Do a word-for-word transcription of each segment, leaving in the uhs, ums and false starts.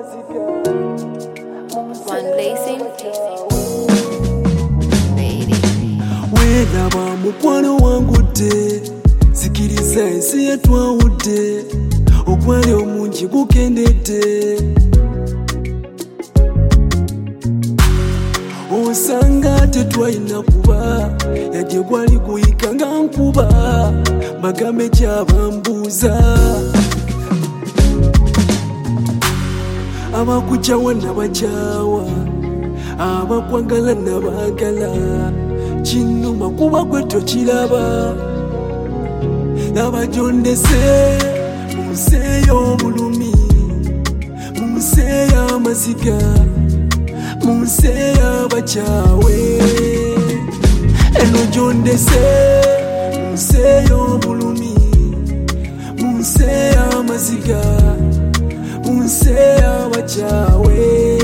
One blazing Wedaba mukwano wangu te sikiriza ensi yetwawudde ogwali omungi gukendedde osanga tetwalina kuba yajje gwali guyika nga nkuba bagambe kyabambuuza abakukyawa nabakyawa abakwagala nabagala kinuma kuba gwe tokiraba nabajondese mu nsi ey'obulumi mu nsi ey'amaziga mu nsi ey'abakyawe eno gyondese mu nsi ey'obulumi mu nsi ey'amaziga mu nsi ey'abakyawe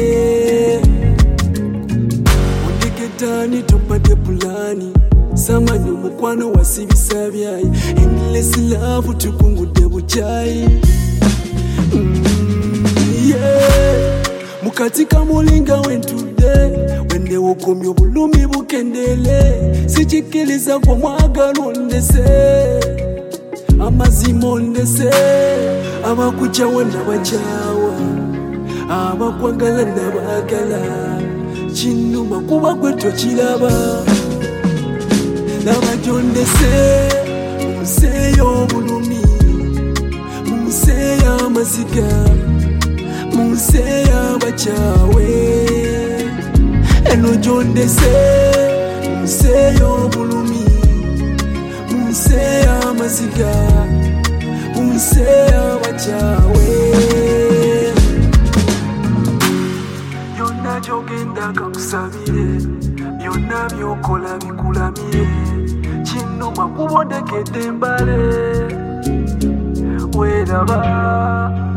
ondeketani topadde pulani samanyi omukwano wasibisa byayi endless love tukungudde bukyayi mm, yeah. mukati kamulinga wentudde wendewokomya obulumi bukendele sikikiriza gwe mwagala ondese amazima ondese abakukyawa nabakyawa abakwagala nabagala kinuma kuba gwe tokiraba nabajondese mu nsi ey'obulumi mu nsi ey'amaziga mu nsi ey'abakyawe eno gyondese mu nsi ey'obulumi mu nsi ey'amaziga mu nsi ey'abakyawe byonna gyogenda kakusabire byonna byokola bikulamire kinuma kuba odekedde embale weraba